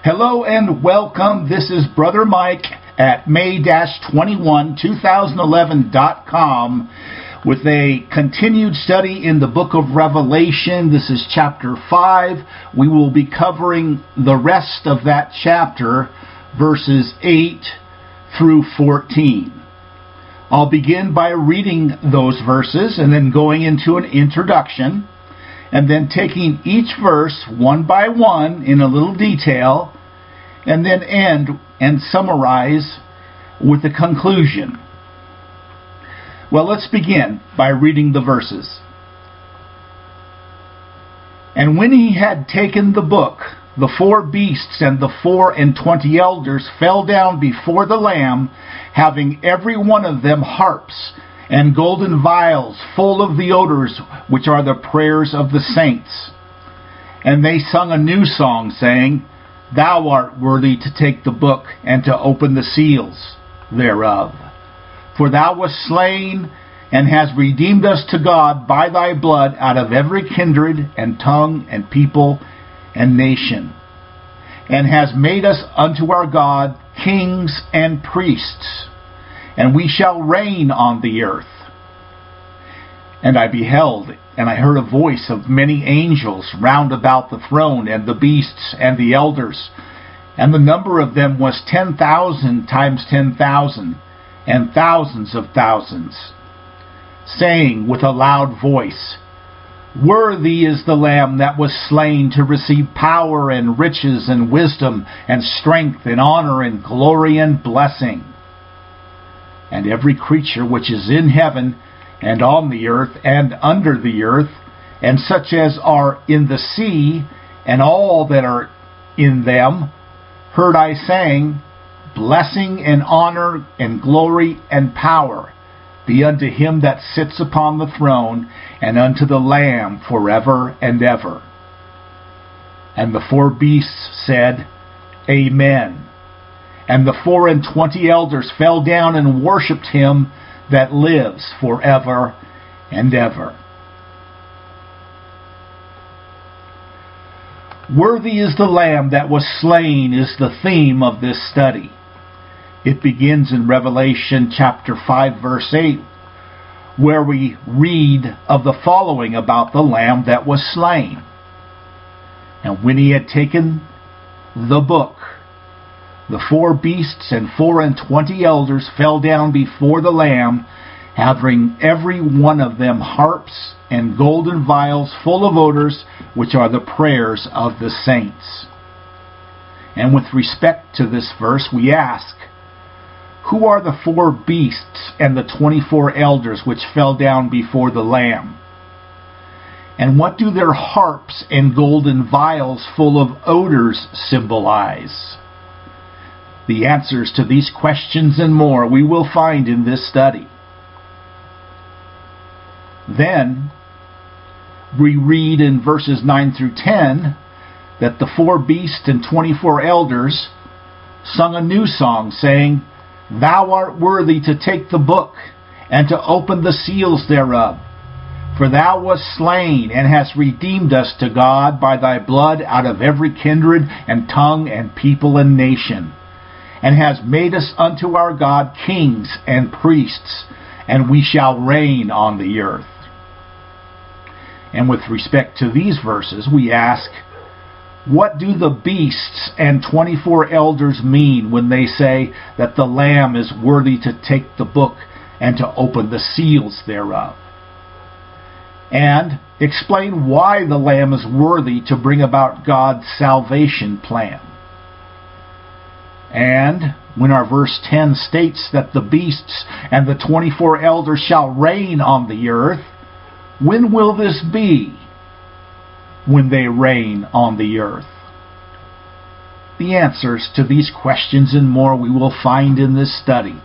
Hello and welcome. This is Brother Mike at May-212011.com with a continued study in the book of Revelation. This is chapter 5. We will be covering the rest of that chapter, verses 8 through 14. I'll begin by reading those verses and then going into an introduction, and then taking each verse one by one in a little detail, and then end and summarize with a conclusion. Well, let's begin by reading the verses. And when he had taken the book, the 4 beasts and the 24 elders fell down before the Lamb, having every one of them harps and golden vials full of the odors, which are the prayers of the saints. And they sung a new song, saying, Thou art worthy to take the book and to open the seals thereof. For thou wast slain, and hast redeemed us to God by thy blood out of every kindred and tongue and people and nation, and hast made us unto our God kings and priests, and we shall reign on the earth. And I beheld, and I heard a voice of many angels round about the throne, and the beasts, and the elders. And the number of them was 10,000 times 10,000, and thousands of thousands, saying with a loud voice, Worthy is the Lamb that was slain to receive power and riches and wisdom and strength and honor and glory and blessing. And every creature which is in heaven and on the earth and under the earth, and such as are in the sea, and all that are in them, heard I saying, Blessing and honor and glory and power be unto him that sits upon the throne, and unto the Lamb forever and ever. And the 4 beasts said, Amen. And the 24 elders fell down and worshipped him that lives forever and ever. Worthy is the Lamb that was slain is the theme of this study. It begins in Revelation chapter 5, verse 8, where we read of the following about the Lamb that was slain. And when he had taken the book, the 4 beasts and 24 elders fell down before the Lamb, having every one of them harps and golden vials full of odors, which are the prayers of the saints. And with respect to this verse, we ask, who are the 4 beasts and the 24 elders which fell down before the Lamb? And what do their harps and golden vials full of odors symbolize? The answers to these questions and more we will find in this study. Then, we read in verses 9 through 10 that the 4 beasts and 24 elders sung a new song, saying, Thou art worthy to take the book and to open the seals thereof. For thou wast slain, and hast redeemed us to God by thy blood out of every kindred and tongue and people and nation, and hast made us unto our God kings and priests, and we shall reign on the earth. And with respect to these verses, we ask, what do the beasts and 24 elders mean when they say that the Lamb is worthy to take the book and to open the seals thereof? And explain why the Lamb is worthy to bring about God's salvation plan. And when our verse 10 states that the beasts and the 24 elders shall reign on the earth, when will this be? When they reign on the earth? The answers to these questions and more we will find in this study.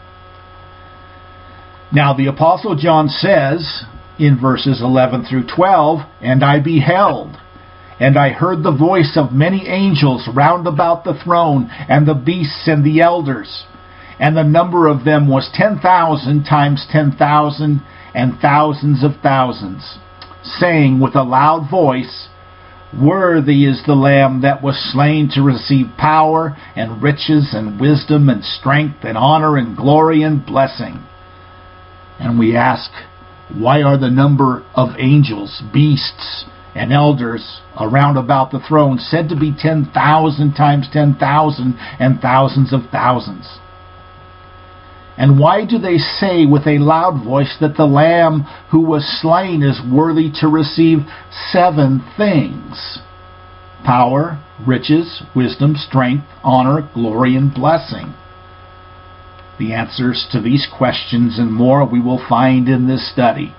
Now the Apostle John says in verses 11 through 12, And I beheld, and I heard the voice of many angels round about the throne, and the beasts and the elders, and the number of them was 10,000 times 10,000, and thousands of thousands, saying with a loud voice, Worthy is the Lamb that was slain to receive power and riches and wisdom and strength and honor and glory and blessing. And we ask, why are the number of angels, beasts, and elders around about the throne said to be 10,000 times 10,000 and thousands of thousands? And why do they say with a loud voice that the Lamb who was slain is worthy to receive 7 things? Power, riches, wisdom, strength, honor, glory, and blessing. The answers to these questions and more we will find in this study.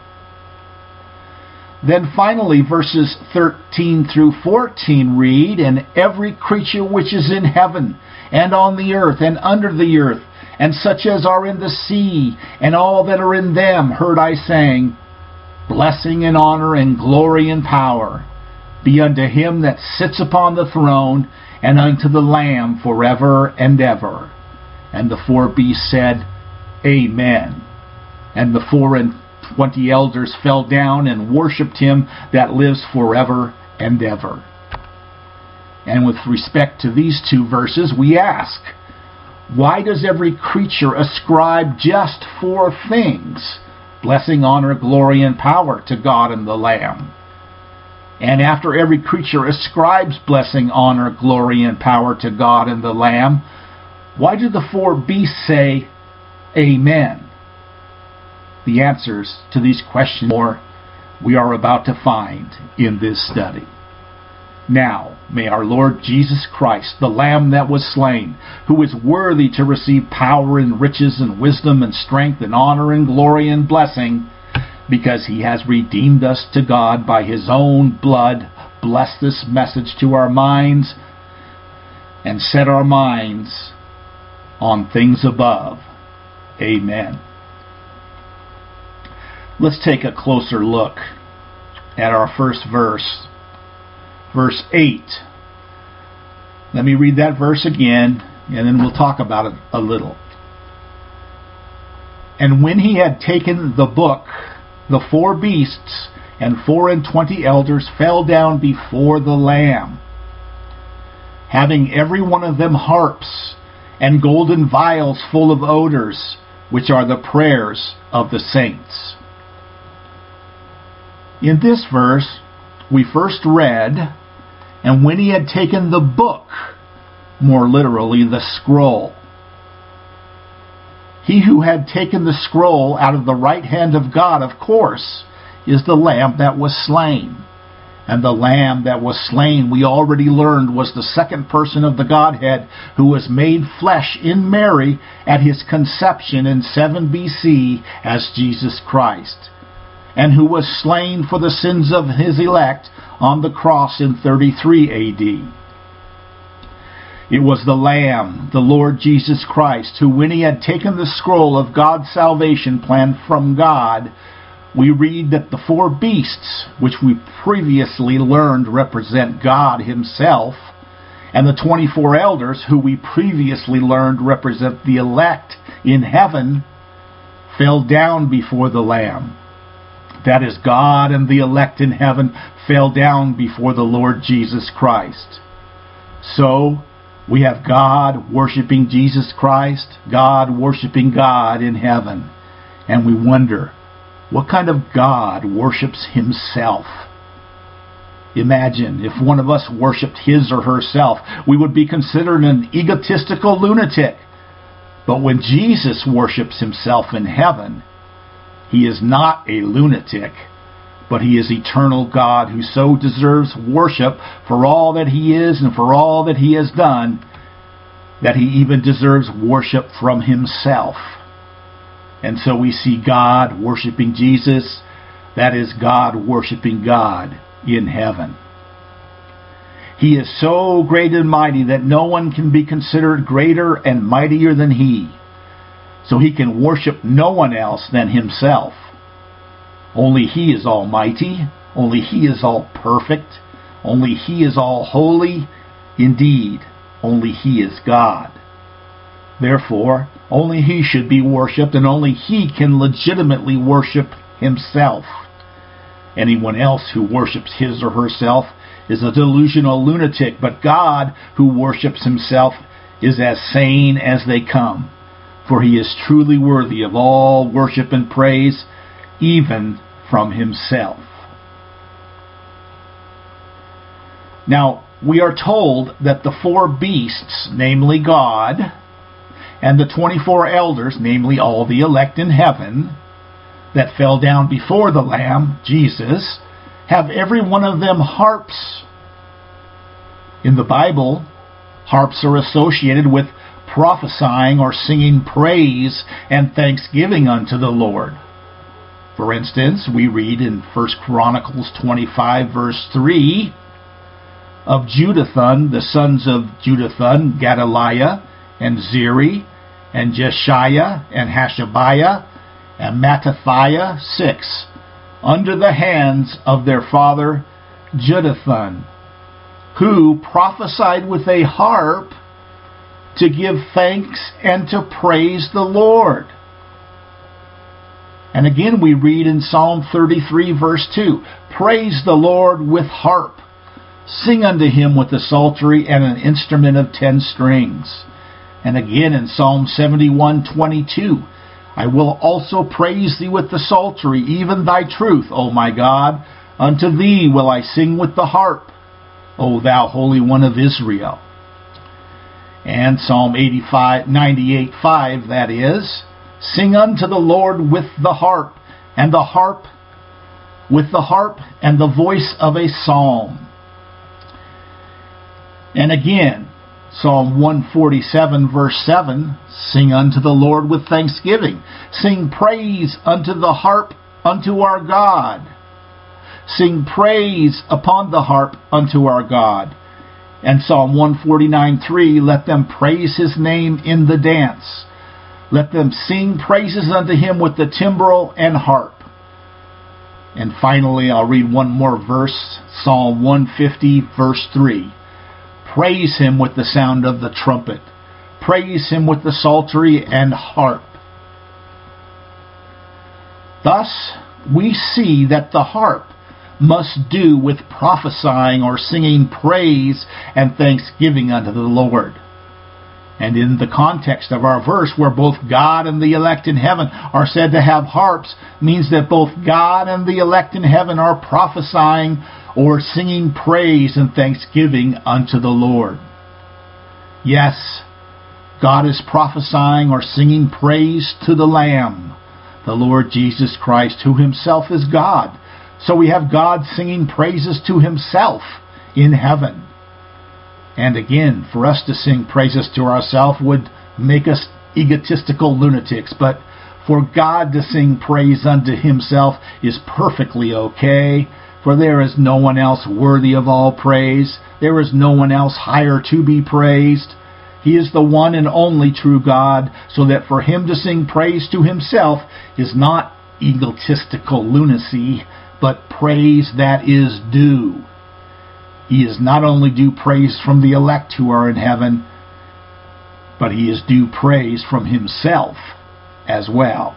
Then finally, verses 13 through 14 read, And every creature which is in heaven, and on the earth, and under the earth, and such as are in the sea, and all that are in them, heard I saying, Blessing and honor and glory and power be unto him that sits upon the throne, and unto the Lamb forever and ever. And the 4 beasts said, Amen. And the 24 elders fell down and worshipped him that lives forever and ever. And with respect to these 2 verses, we ask, why does every creature ascribe just 4 things, blessing, honor, glory, and power, to God and the Lamb? And after every creature ascribes blessing, honor, glory, and power to God and the Lamb, why do the 4 beasts say, Amen? The answers to these questions more we are about to find in this study. Now, may our Lord Jesus Christ, the Lamb that was slain, who is worthy to receive power and riches and wisdom and strength and honor and glory and blessing, because he has redeemed us to God by his own blood, bless this message to our minds and set our minds on things above. Amen. Let's take a closer look at our first verse. Verse 8. Let me read that verse again, and then we'll talk about it a little. And when he had taken the book, the 4 beasts and 24 elders fell down before the Lamb, having every one of them harps and golden vials full of odors, which are the prayers of the saints. In this verse, we first read, and when he had taken the book, more literally the scroll. He who had taken the scroll out of the right hand of God, of course, is the Lamb that was slain. And the Lamb that was slain, we already learned, was the second person of the Godhead who was made flesh in Mary at his conception in 7 BC as Jesus Christ, and who was slain for the sins of his elect on the cross in 33 AD. It was the Lamb, the Lord Jesus Christ, who, when he had taken the scroll of God's salvation plan from God, we read that the 4 beasts, which we previously learned represent God himself, and the 24 elders, who we previously learned represent the elect in heaven, fell down before the Lamb. That is, God and the elect in heaven fell down before the Lord Jesus Christ. So, we have God worshiping Jesus Christ, God worshiping God in heaven. And we wonder, what kind of God worships himself? Imagine if one of us worshipped his or herself, we would be considered an egotistical lunatic. But when Jesus worships himself in heaven, he is not a lunatic, but he is eternal God who so deserves worship for all that he is and for all that he has done, that he even deserves worship from himself. And so we see God worshiping Jesus. That is, God worshiping God in heaven. He is so great and mighty that no one can be considered greater and mightier than he. So he can worship no one else than himself. Only he is almighty. Only he is all perfect. Only he is all holy. Indeed, only he is God. Therefore, only he should be worshipped, and only he can legitimately worship himself. Anyone else who worships his or herself is a delusional lunatic, but God, who worships himself, is as sane as they come. For he is truly worthy of all worship and praise, even from himself. Now, we are told that the 4 beasts, namely God, and the 24 elders, namely all the elect in heaven, that fell down before the Lamb, Jesus, have every one of them harps. In the Bible, harps are associated with prophesying or singing praise and thanksgiving unto the Lord. For instance, we read in 1 Chronicles 25, verse 3, of Jeduthun, the sons of Jeduthun, Gedaliah, and Zeri, and Jeshiah, and Hashabiah, and Mattathiah, 6, under the hands of their father Jeduthun, who prophesied with a harp to give thanks and to praise the Lord. And again we read in Psalm 33, verse 2, praise the Lord with harp. Sing unto him with the psaltery and an instrument of 10 strings. And again in Psalm 71:22, I will also praise thee with the psaltery, even thy truth, O my God. Unto thee will I sing with the harp, O thou Holy One of Israel. And Psalm 98:5, that is, sing unto the Lord with the harp, and the harp, with the harp and the voice of a psalm. And again, Psalm 147, verse 7, sing unto the Lord with thanksgiving. Sing praise unto the harp unto our God. Sing praise upon the harp unto our God. And Psalm 149:3, let them praise his name in the dance. Let them sing praises unto him with the timbrel and harp. And finally, I'll read one more verse, Psalm 150, verse 3. Praise him with the sound of the trumpet. Praise him with the psaltery and harp. Thus, we see that the harp must do with prophesying or singing praise and thanksgiving unto the Lord. And in the context of our verse, where both God and the elect in heaven are said to have harps, means that both God and the elect in heaven are prophesying or singing praise and thanksgiving unto the Lord. Yes, God is prophesying or singing praise to the Lamb, the Lord Jesus Christ, who himself is God. So we have God singing praises to himself in heaven. And again, for us to sing praises to ourselves would make us egotistical lunatics, but for God to sing praise unto himself is perfectly okay, for there is no one else worthy of all praise. There is no one else higher to be praised. He is the one and only true God, so that for him to sing praise to himself is not egotistical lunacy, but praise that is due. He is not only due praise from the elect who are in heaven, but he is due praise from himself as well.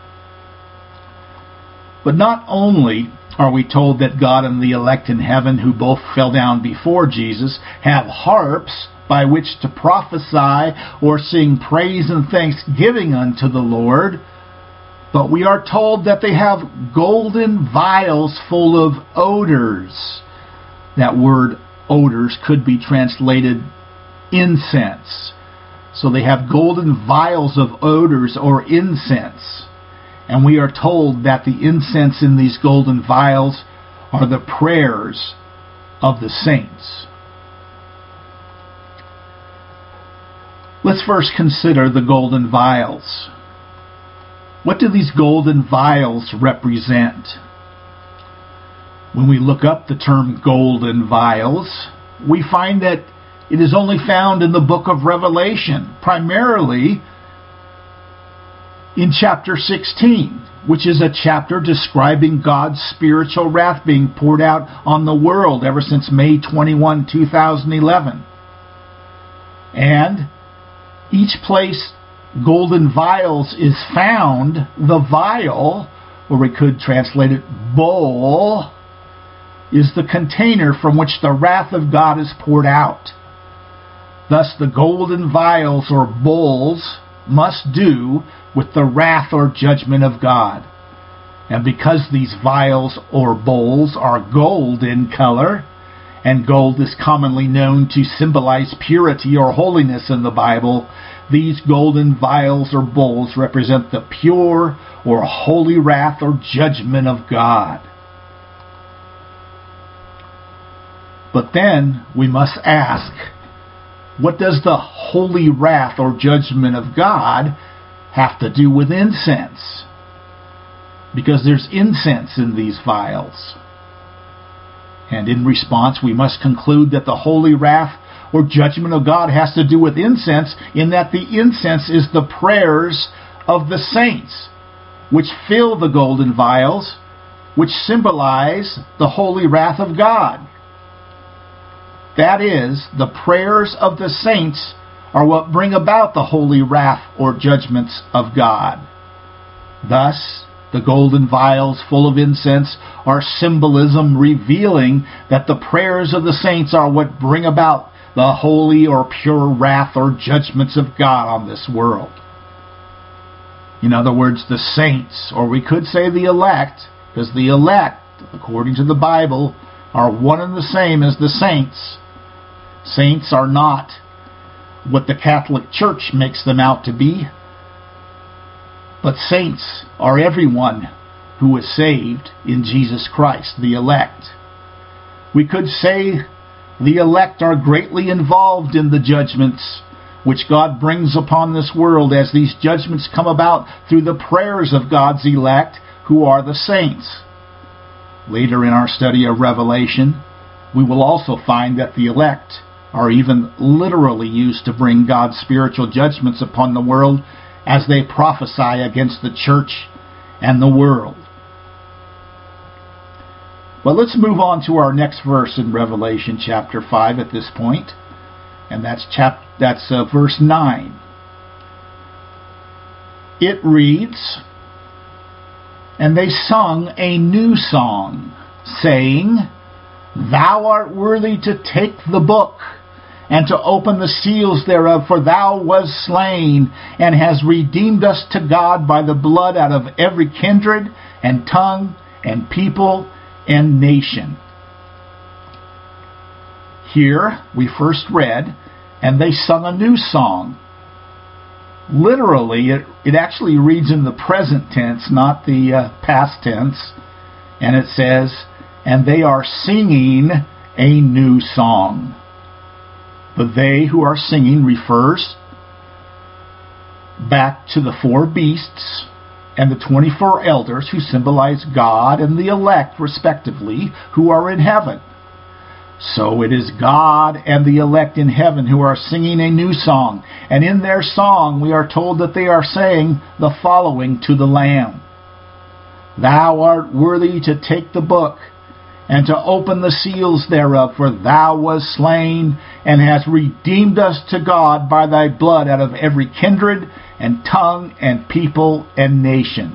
But not only are we told that God and the elect in heaven, who both fell down before Jesus, have harps by which to prophesy or sing praise and thanksgiving unto the Lord, but we are told that they have golden vials full of odors. That word odors could be translated incense. So they have golden vials of odors or incense. And we are told that the incense in these golden vials are the prayers of the saints. Let's first consider the golden vials. What do these golden vials represent? When we look up the term golden vials, we find that it is only found in the book of Revelation, primarily in chapter 16, which is a chapter describing God's spiritual wrath being poured out on the world ever since May 21, 2011. And each place golden vials is found, the vial, or we could translate it bowl, is the container from which the wrath of God is poured out. Thus the golden vials or bowls must do with the wrath or judgment of God. And because these vials or bowls are gold in color, and gold is commonly known to symbolize purity or holiness in the Bible, these golden vials or bowls represent the pure or holy wrath or judgment of God. But then we must ask, what does the holy wrath or judgment of God have to do with incense? Because there's incense in these vials. And in response, we must conclude that the holy wrath or judgment of God has to do with incense, in that the incense is the prayers of the saints, which fill the golden vials, which symbolize the holy wrath of God. That is, the prayers of the saints are what bring about the holy wrath or judgments of God. Thus, the golden vials full of incense are symbolism revealing that the prayers of the saints are what bring about the holy or pure wrath or judgments of God on this world. In other words, the saints, or we could say the elect, because the elect, according to the Bible, are one and the same as the saints. Saints are not what the Catholic Church makes them out to be, but saints are everyone who is saved in Jesus Christ, the elect. We could say the elect are greatly involved in the judgments which God brings upon this world, as these judgments come about through the prayers of God's elect, who are the saints. Later in our study of Revelation, we will also find that the elect are even literally used to bring God's spiritual judgments upon the world as they prophesy against the church and the world. But let's move on to our next verse in Revelation chapter 5 at this point, and that's verse 9. It reads, "And they sung a new song, saying, Thou art worthy to take the book, and to open the seals thereof, for thou wast slain, and hast redeemed us to God by the blood out of every kindred, and tongue, and people, and nation." Here we first read, "And they sung a new song." Literally, it actually reads in the present tense, not the past tense. And it says, "And they are singing a new song." The "they" who are singing refers back to the 4 beasts and the 24 elders, who symbolize God and the elect, respectively, who are in heaven. So it is God and the elect in heaven who are singing a new song. And in their song, we are told that they are saying the following to the Lamb: "Thou art worthy to take the book, and to open the seals thereof, for thou wast slain, and hast redeemed us to God by thy blood out of every kindred, and tongue, and people, and nation."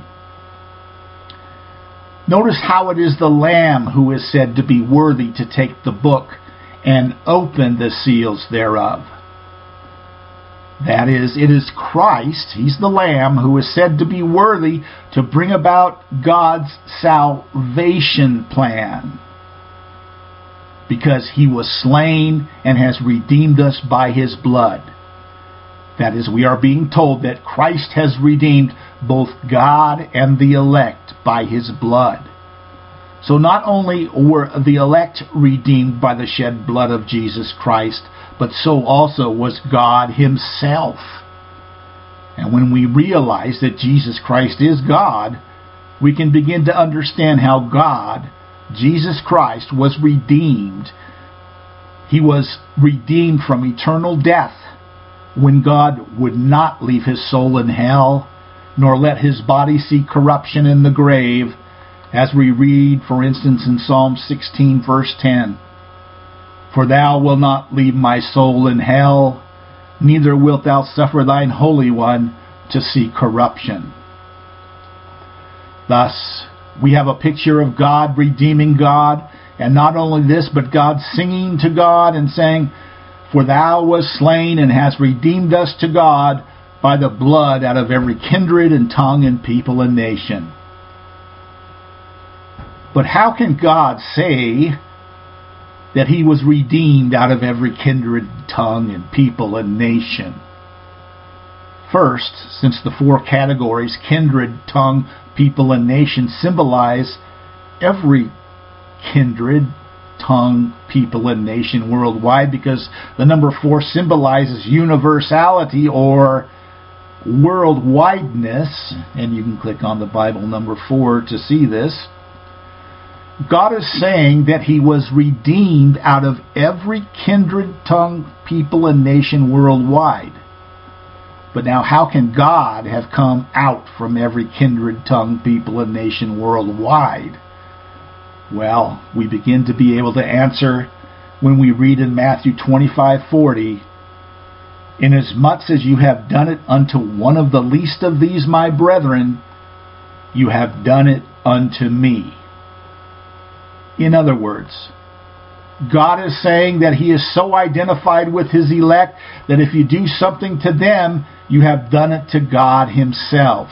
Notice how it is the Lamb who is said to be worthy to take the book and open the seals thereof. That is, it is Christ, he's the Lamb, who is said to be worthy to bring about God's salvation plan, because he was slain and has redeemed us by his blood. That is, we are being told that Christ has redeemed both God and the elect by his blood. So not only were the elect redeemed by the shed blood of Jesus Christ, but so also was God himself. And when we realize that Jesus Christ is God, we can begin to understand how God, Jesus Christ, was redeemed. He was redeemed from eternal death, when God would not leave his soul in hell, nor let his body see corruption in the grave, as we read, for instance, in Psalm 16, verse 10. "For thou wilt not leave my soul in hell, neither wilt thou suffer thine Holy One to see corruption." Thus, we have a picture of God redeeming God And not only this, but God singing to God and saying, "For thou wast slain and hast redeemed us to God by the blood out of every kindred and tongue and people and nation." But how can God say that he was redeemed out of every kindred, tongue, and people and nation? First, since the four categories, kindred, tongue, people, and nation, symbolize every kindred, tongue, people, and nation worldwide, because the number 4 symbolizes universality or worldwideness, and you can click on the Bible number 4 to see this. God is saying that he was redeemed out of every kindred, tongue, people, and nation worldwide. But now how can God have come out from every kindred, tongue, people, and nation worldwide? Well, we begin to be able to answer when we read in Matthew 25:40, "Inasmuch as you have done it unto one of the least of these my brethren, you have done it unto me." In other words, God is saying that he is so identified with his elect that if you do something to them, you have done it to God himself.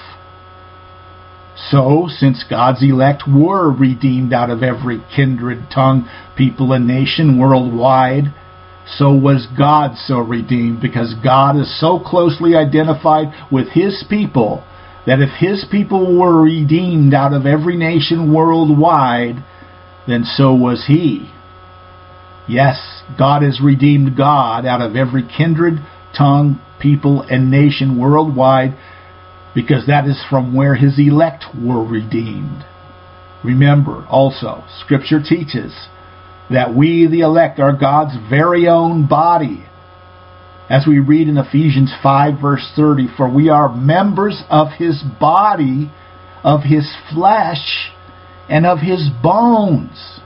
So, since God's elect were redeemed out of every kindred, tongue, people, and nation worldwide, so was God so redeemed, because God is so closely identified with his people that if his people were redeemed out of every nation worldwide, then so was he. Yes, God has redeemed God out of every kindred, tongue, people, and nation worldwide, because that is from where his elect were redeemed. Remember, also, Scripture teaches that we, the elect, are God's very own body. As we read in Ephesians 5, verse 30, "For we are members of his body, of his flesh, and of his bones."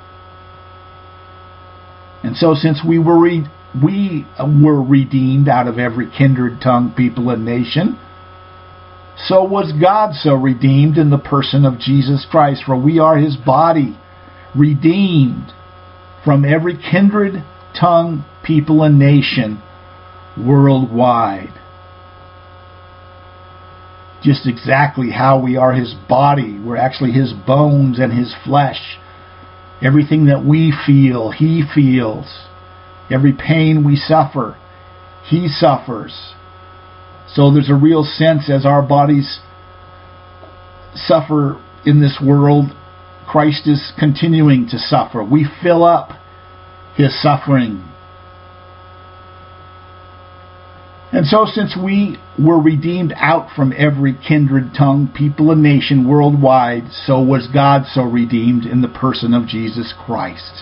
And so since we were redeemed out of every kindred, tongue, people, and nation, so was God so redeemed in the person of Jesus Christ. For we are his body, redeemed from every kindred, tongue, people, and nation worldwide. Just exactly how we are his body. We're actually his bones and his flesh. Everything that we feel, he feels. Every pain we suffer, he suffers. So there's a real sense as our bodies suffer in this world, Christ is continuing to suffer. We fill up his suffering. And so since we were redeemed out from every kindred, tongue, people, and nation worldwide, so was God so redeemed in the person of Jesus Christ.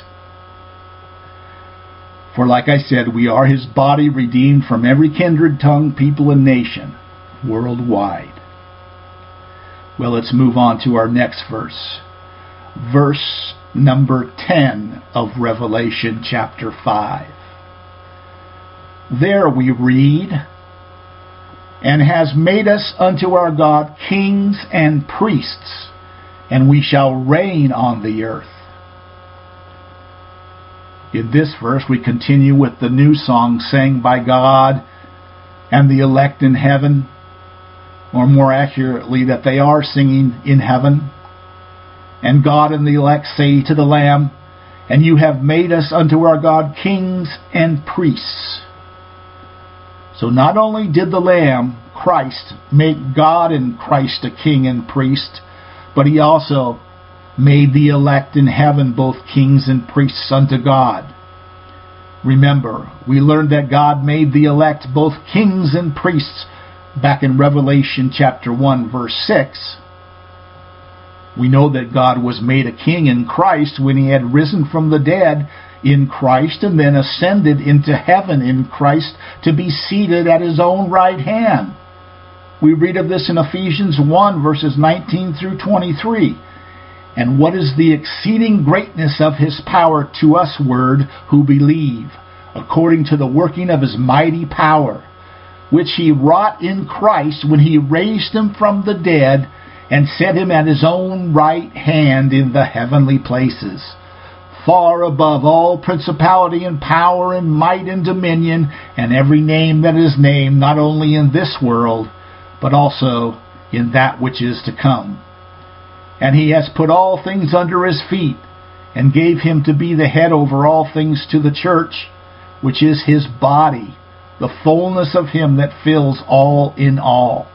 For like I said, we are his body, redeemed from every kindred, tongue, people, and nation worldwide. Well, let's move on to our next verse. Verse number 10 of Revelation chapter 5. There we read, "And has made us unto our God kings and priests, and we shall reign on the earth." In this verse, we continue with the new song sang by God and the elect in heaven, or more accurately, that they are singing in heaven. And God and the elect say to the Lamb, "And you have made us unto our God kings and priests." So not only did the Lamb, Christ, make God and Christ a king and priest, but he also made the elect in heaven both kings and priests unto God. Remember, we learned that God made the elect both kings and priests back in Revelation chapter 1, verse 6. We know that God was made a king in Christ when he had risen from the dead in Christ and then ascended into heaven in Christ to be seated at his own right hand. We read of this in Ephesians 1, verses 19 through 23. "And what is the exceeding greatness of his power to us, word, who believe, according to the working of his mighty power, which he wrought in Christ when he raised him from the dead and set him at his own right hand in the heavenly places, far above all principality and power and might and dominion, and every name that is named, not only in this world, but also in that which is to come. And he has put all things under his feet, and gave him to be the head over all things to the church, which is his body, the fullness of him that fills all in all.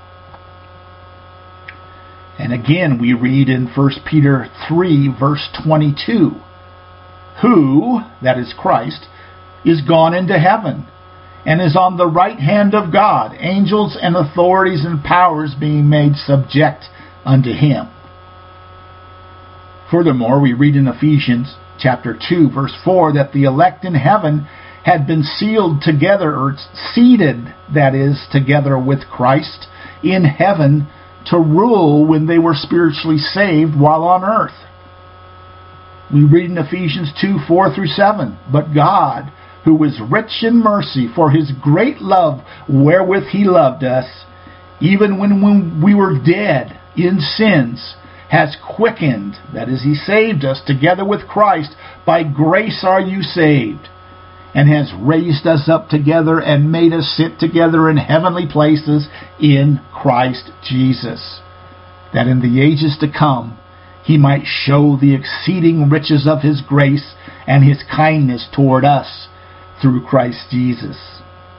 And again we read in 1 Peter 3, verse 22, who, that is Christ, is gone into heaven, and is on the right hand of God, angels and authorities and powers being made subject unto him. Furthermore, we read in Ephesians chapter 2, verse 4, that the elect in heaven had been sealed together, or seated, that is, together with Christ in heaven to rule when they were spiritually saved while on earth. We read in Ephesians 2, 4 through 7, but God, who is rich in mercy, for his great love wherewith he loved us, even when we were dead in sins, has quickened, that is, he saved us together with Christ. By grace are you saved, and has raised us up together and made us sit together in heavenly places in Christ Jesus, that in the ages to come he might show the exceeding riches of his grace and his kindness toward us through Christ Jesus.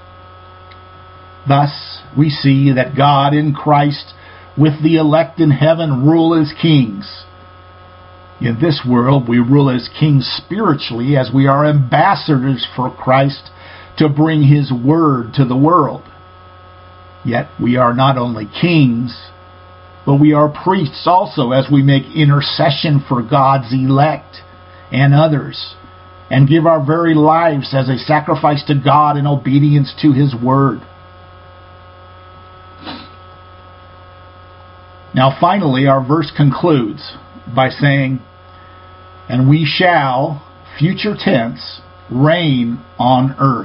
Thus we see that God in Christ with the elect in heaven rule as kings. In this world we rule as kings spiritually, as we are ambassadors for Christ to bring his word to the world. Yet we are not only kings, but we are priests also, as we make intercession for God's elect and others, and give our very lives as a sacrifice to God in obedience to his word. Now finally, our verse concludes by saying, and we shall, future tense, reign on earth.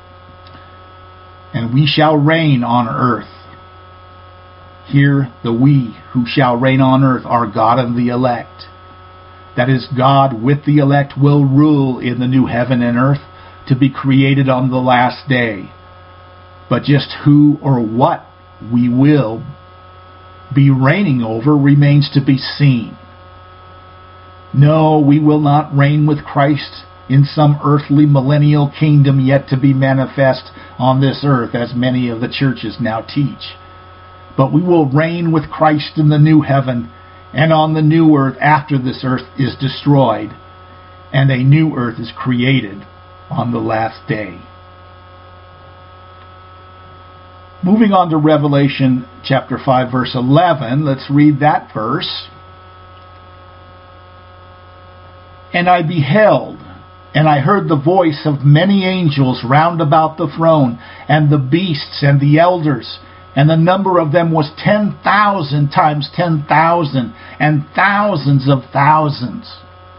And we shall reign on earth. Here, the we who shall reign on earth are God and the elect. That is, God with the elect will rule in the new heaven and earth to be created on the last day. But just who or what we will be reigning over remains to be seen. No, we will not reign with Christ in some earthly millennial kingdom yet to be manifest on this earth, as many of the churches now teach. But we will reign with Christ in the new heaven and on the new earth after this earth is destroyed and a new earth is created on the last day. Moving on to Revelation chapter 5, verse 11, let's read that verse. And I beheld, and I heard the voice of many angels round about the throne, and the beasts and the elders, and the number of them was 10,000 times 10,000, and thousands of thousands.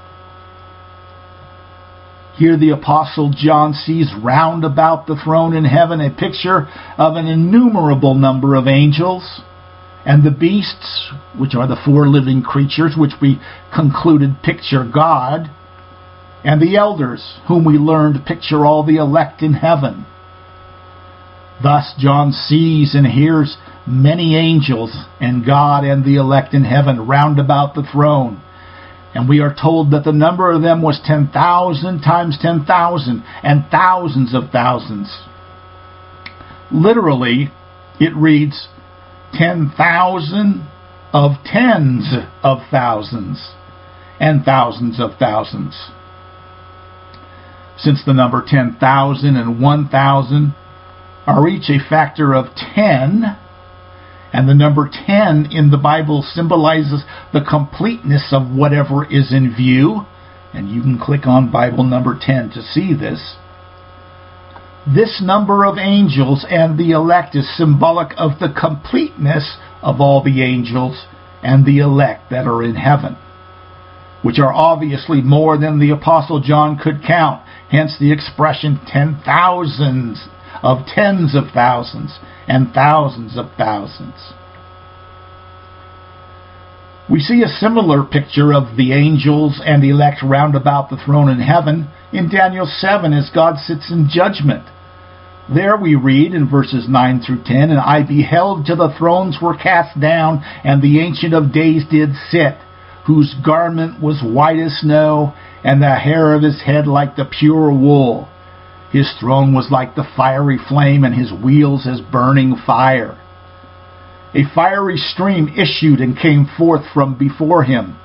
Here the Apostle John sees round about the throne in heaven a picture of an innumerable number of angels, and the beasts, which are the four living creatures, which we concluded picture God, and the elders, whom we learned picture all the elect in heaven. Thus John sees and hears many angels and God and the elect in heaven round about the throne. And we are told that the number of them was 10,000 times 10,000 and thousands of thousands. Literally, it reads 10,000 of tens of thousands and thousands of thousands. Since the number 10,000 and 1,000 are each a factor of 10, and the number 10 in the Bible symbolizes the completeness of whatever is in view, and you can click on Bible number 10 to see this. This number of angels and the elect is symbolic of the completeness of all the angels and the elect that are in heaven, which are obviously more than the Apostle John could count, hence the expression 10,000s of tens of thousands and thousands of thousands. We see a similar picture of the angels and elect round about the throne in heaven in Daniel 7 as God sits in judgment. There we read in verses 9 through 10, "And I beheld till the thrones were cast down, and the Ancient of Days did sit, whose garment was white as snow, and the hair of his head like the pure wool. His throne was like the fiery flame, and his wheels as burning fire. A fiery stream issued and came forth from before him.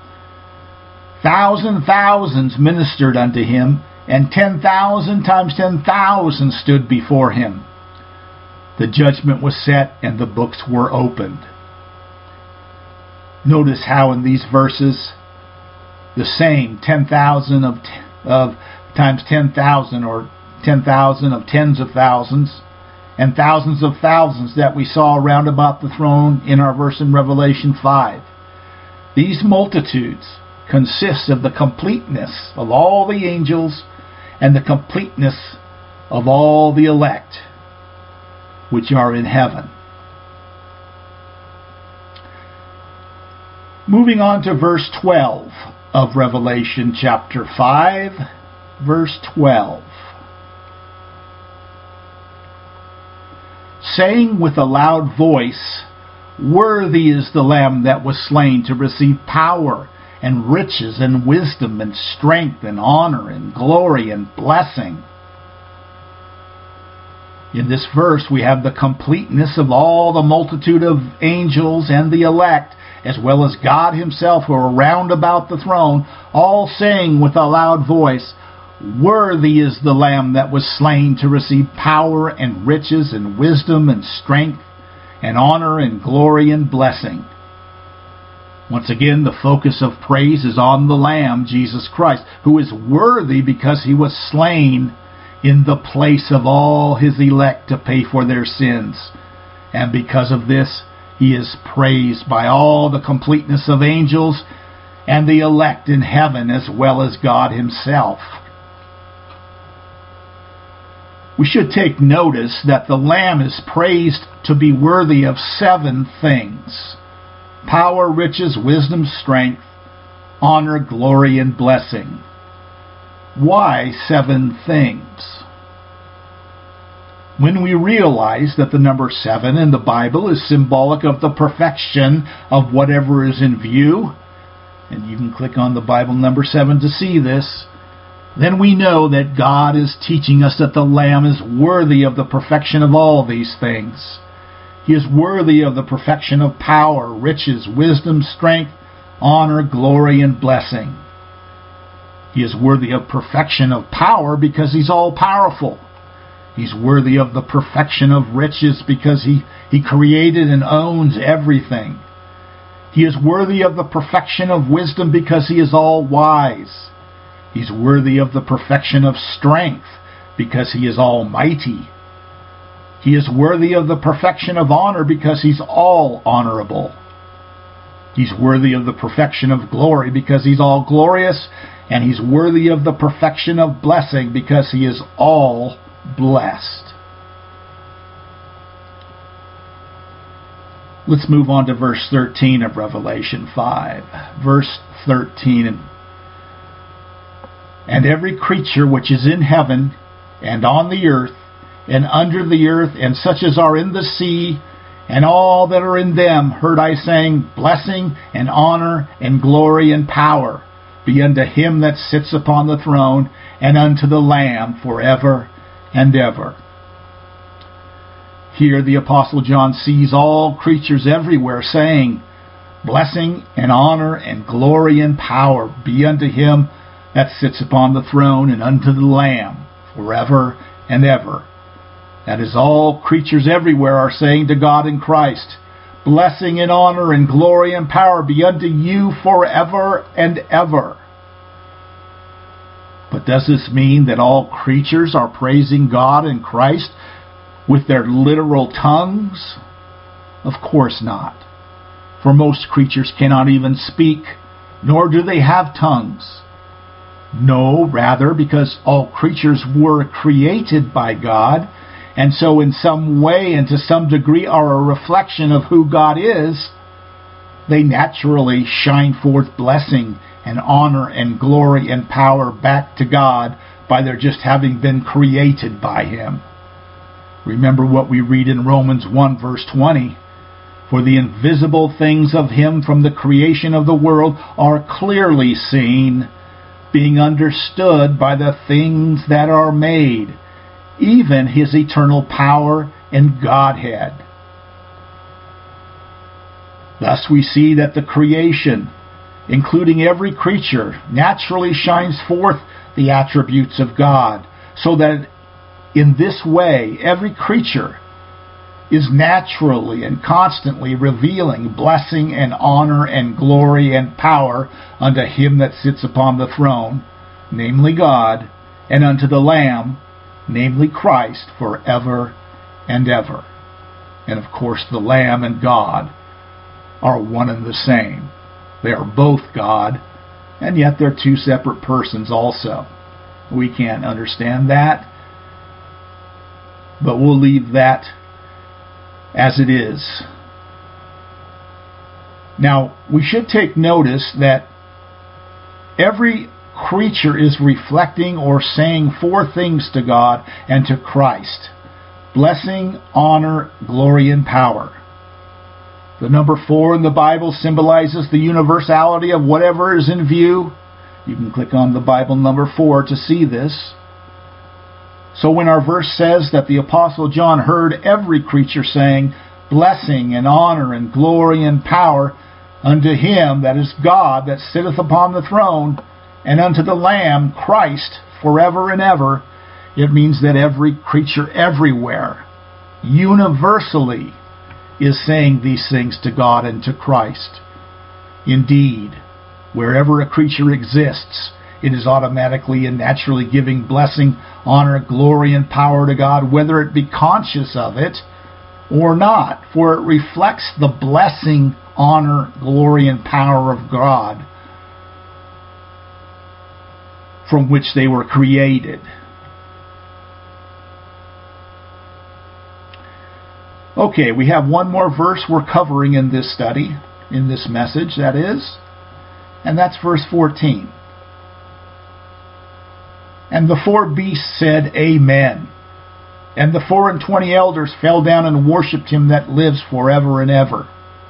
Thousands ministered unto him, and 10,000 times 10,000 stood before him. The judgment was set, and the books were opened." Notice how in these verses the same 10,000 of times 10,000, or 10,000 of tens of thousands, and thousands of thousands that we saw round about the throne in our verse in Revelation 5. These multitudes consist of the completeness of all the angels and the completeness of all the elect which are in heaven. Moving on to verse 12 of Revelation chapter 5, verse 12. "Saying with a loud voice, Worthy is the Lamb that was slain to receive power and riches and wisdom and strength and honor and glory and blessing." In this verse we have the completeness of all the multitude of angels and the elect, as well as God himself who are round about the throne, all saying with a loud voice, "Worthy is the Lamb that was slain to receive power and riches and wisdom and strength and honor and glory and blessing." Once again, the focus of praise is on the Lamb, Jesus Christ, who is worthy because he was slain in the place of all his elect to pay for their sins. And because of this, he is praised by all the completeness of angels and the elect in heaven, as well as God himself. We should take notice that the Lamb is praised to be worthy of 7 things: power, riches, wisdom, strength, honor, glory, and blessing. Why 7 things? When we realize that the number 7 in the Bible is symbolic of the perfection of whatever is in view, and you can click on the Bible number 7 to see this, then we know that God is teaching us that the Lamb is worthy of the perfection of all these things. He is worthy of the perfection of power, riches, wisdom, strength, honor, glory, and blessing. He is worthy of perfection of power because he's all-powerful. He's worthy of the perfection of riches because he created and owns everything. He is worthy of the perfection of wisdom because he is all-wise. He's worthy of the perfection of strength because he is almighty. He is worthy of the perfection of honor because he's all honorable. He's worthy of the perfection of glory because he's all glorious, and he's worthy of the perfection of blessing because he is all blessed. Let's move on to verse 13 of Revelation 5. Verse 13. "And every creature which is in heaven and on the earth and under the earth, and such as are in the sea, and all that are in them, heard I saying, Blessing and honor and glory and power be unto him that sits upon the throne, and unto the Lamb forever and ever." Here the Apostle John sees all creatures everywhere saying, "Blessing and honor and glory and power be unto him that sits upon the throne, and unto the Lamb forever and ever." That is, all creatures everywhere are saying to God in Christ, "Blessing and honor and glory and power be unto you forever and ever." But does this mean that all creatures are praising God in Christ with their literal tongues? Of course not. For most creatures cannot even speak, nor do they have tongues. No, rather, because all creatures were created by God, and so in some way and to some degree are a reflection of who God is, they naturally shine forth blessing and honor and glory and power back to God by their just having been created by Him. Remember what we read in Romans 1 verse 20. For the invisible things of Him from the creation of the world are clearly seen, being understood by the things that are made, even His eternal power and Godhead. Thus we see that the creation, including every creature, naturally shines forth the attributes of God, so that in this way every creature is naturally and constantly revealing blessing and honor and glory and power unto Him that sits upon the throne, namely God, and unto the Lamb, namely Christ, forever and ever. And of course the Lamb and God are one and the same. They are both God, and yet they're two separate persons also. We can't understand that, but we'll leave that as it is. Now, we should take notice that every creature is reflecting or saying four things to God and to Christ: blessing, honor, glory, and power. The number 4 in the Bible symbolizes the universality of whatever is in view. You can click on the Bible number 4 to see this. So when our verse says that the Apostle John heard every creature saying, blessing and honor and glory and power unto Him, that is God, that sitteth upon the throne, and unto the Lamb, Christ, forever and ever, it means that every creature everywhere, universally, is saying these things to God and to Christ. Indeed, wherever a creature exists, it is automatically and naturally giving blessing, honor, glory, and power to God, whether it be conscious of it or not, for it reflects the blessing, honor, glory, and power of God from which they were created. Okay, we have one more verse we're covering in this study, in this message, that is, and that's verse 14. And the 4 beasts said, Amen. And the 24 elders fell down and worshipped Him that lives forever and ever.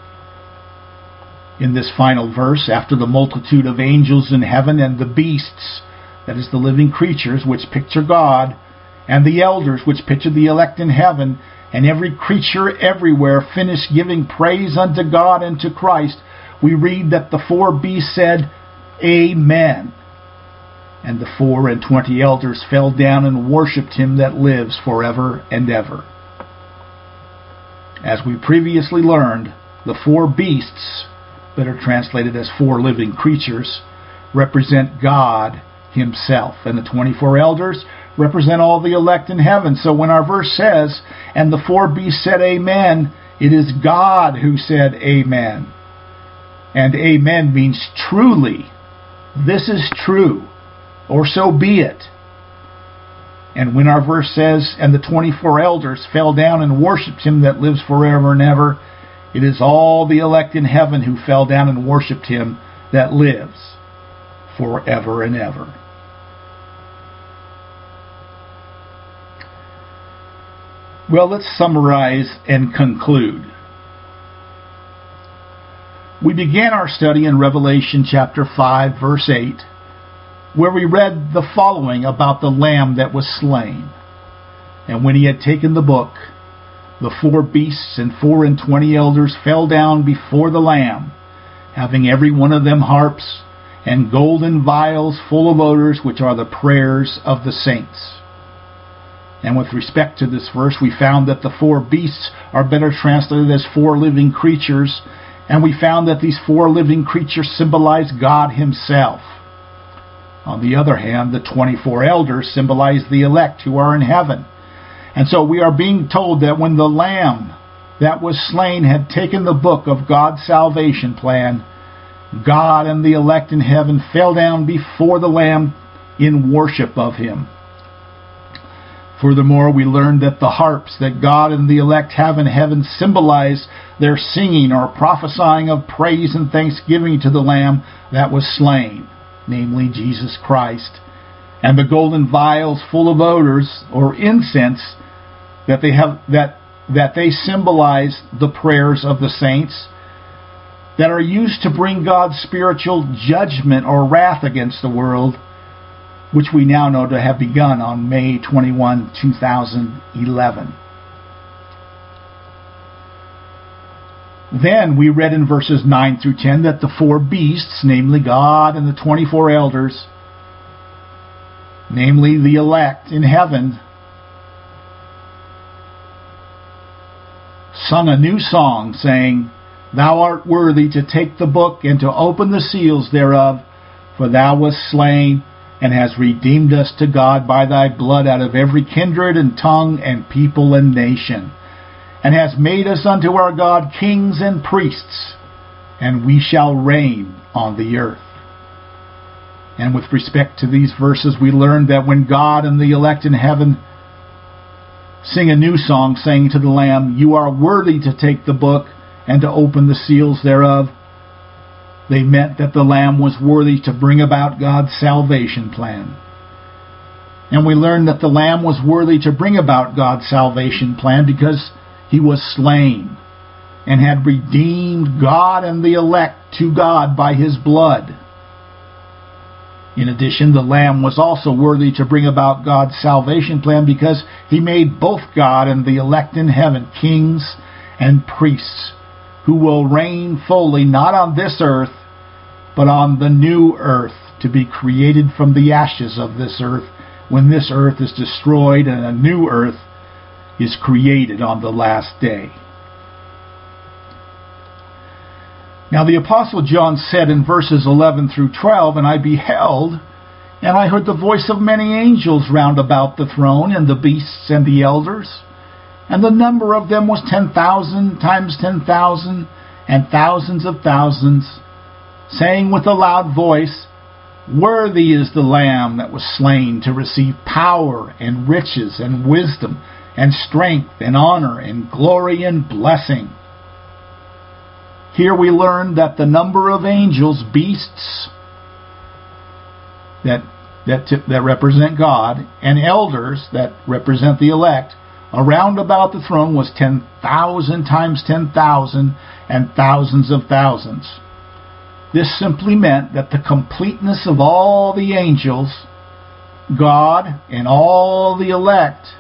In this final verse, after the multitude of angels in heaven and the beasts, that is the living creatures which picture God, and the elders which picture the elect in heaven, and every creature everywhere finished giving praise unto God and to Christ, we read that the 4 beasts said, Amen. And the 24 elders fell down and worshipped Him that lives forever and ever. As we previously learned, the 4 beasts, better translated as 4 living creatures, represent God Himself, and the 24 elders represent all the elect in heaven. So when our verse says, and the 4 beasts said Amen, it is God who said Amen. And Amen means truly. This is true, or so be it. And when our verse says, and the 24 elders fell down and worshipped Him that lives forever and ever, it is all the elect in heaven who fell down and worshipped Him that lives forever and ever. Well, let's summarize and conclude. We began our study in Revelation chapter 5, verse 8, where we read the following about the Lamb that was slain. And when He had taken the book, the 4 beasts and 24 elders fell down before the Lamb, having every one of them harps and golden vials full of odors, which are the prayers of the saints. And with respect to this verse, we found that the 4 beasts are better translated as 4 living creatures, and we found that these 4 living creatures symbolize God Himself. On the other hand, the 24 elders symbolize the elect who are in heaven. And so we are being told that when the Lamb that was slain had taken the book of God's salvation plan, God and the elect in heaven fell down before the Lamb in worship of Him. Furthermore, we learned that the harps that God and the elect have in heaven symbolize their singing or prophesying of praise and thanksgiving to the Lamb that was slain, namely Jesus Christ, and the golden vials full of odors or incense that they symbolize the prayers of the saints that are used to bring God's spiritual judgment or wrath against the world, which we now know to have begun on May 21, 2011. Then we read in verses 9 through 10 that the four beasts, namely God and the 24 elders, namely the elect in heaven, sung a new song, saying, "Thou art worthy to take the book and to open the seals thereof, for thou wast slain, and hast redeemed us to God by thy blood out of every kindred and tongue and people and nation, and hast made us unto our God kings and priests, and we shall reign on the earth." And with respect to these verses, we learned that when God and the elect in heaven sing a new song, saying to the Lamb, "You are worthy to take the book and to open the seals thereof," they meant that the Lamb was worthy to bring about God's salvation plan. And we learned that the Lamb was worthy to bring about God's salvation plan because he was slain and had redeemed God and the elect to God by his blood. In addition, the Lamb was also worthy to bring about God's salvation plan because he made both God and the elect in heaven kings and priests who will reign fully not on this earth, but on the new earth, to be created from the ashes of this earth when this earth is destroyed and a new earth is created on the last day. Now the Apostle John said in verses 11 through 12, "And I beheld, and I heard the voice of many angels round about the throne, and the beasts and the elders, and the number of them was 10,000 times 10,000, and thousands of thousands, saying with a loud voice, Worthy is the Lamb that was slain to receive power and riches and wisdom and strength and honor and glory and blessing." Here we learn that the number of angels, beasts that represent God, and elders that represent the elect, around about the throne was 10,000 times 10,000 and thousands of thousands. This simply meant that the completeness of all the angels, God, and all the elect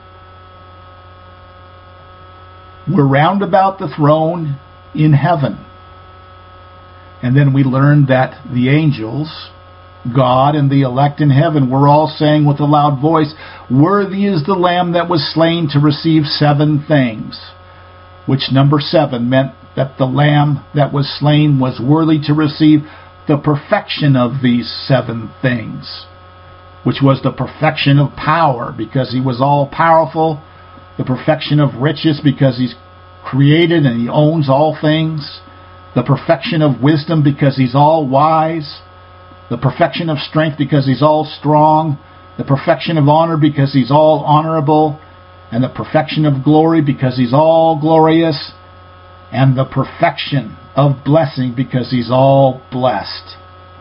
were round about the throne in heaven. And then we learned that the angels, God, and the elect in heaven were all saying with a loud voice, "Worthy is the Lamb that was slain to receive 7 things," which number 7 meant that the Lamb that was slain was worthy to receive the perfection of these 7 things, which was the perfection of power because he was all-powerful, the perfection of riches because he's created and he owns all things, the perfection of wisdom because he's all-wise, the perfection of strength because he's all-strong, the perfection of honor because he's all-honorable, and the perfection of glory because he's all-glorious, and the perfection of blessing because he's all-blessed.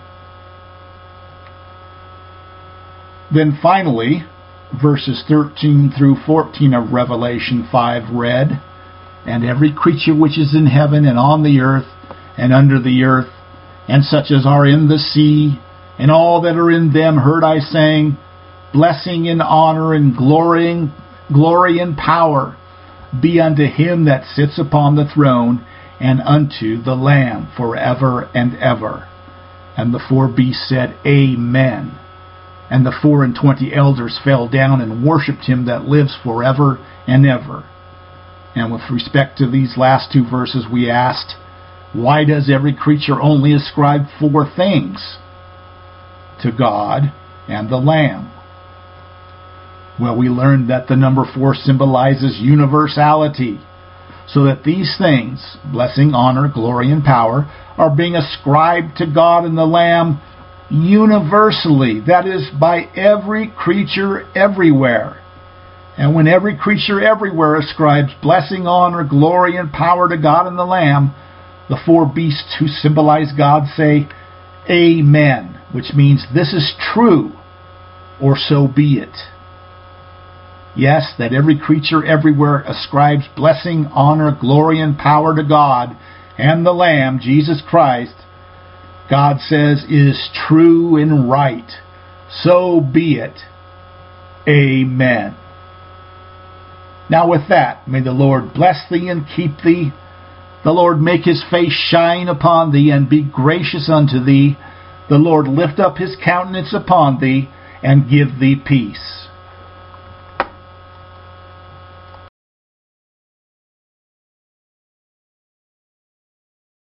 Then finally, verses 13 through 14 of Revelation 5 read, "And every creature which is in heaven and on the earth and under the earth, and such as are in the sea, and all that are in them, heard I saying, Blessing and honor and glory and power be unto him that sits upon the throne, and unto the Lamb forever and ever." And the 4 beasts said, "Amen." And the 24 elders fell down and worshipped him that lives forever and ever. And with respect to these last 2 verses, we asked, why does every creature only ascribe 4 things to God and the Lamb? Well, we learned that the number 4 symbolizes universality, so that these things, blessing, honor, glory, and power, are being ascribed to God and the Lamb universally, that is, by every creature everywhere. And when every creature everywhere ascribes blessing, honor, glory, and power to God and the Lamb, the four beasts who symbolize God say, Amen, which means this is true, or so be it. Yes, that every creature everywhere ascribes blessing, honor, glory, and power to God and the Lamb, Jesus Christ, God says is true and right. So be it. Amen. Now with that, may the Lord bless thee and keep thee. The Lord make his face shine upon thee and be gracious unto thee. The Lord lift up his countenance upon thee and give thee peace.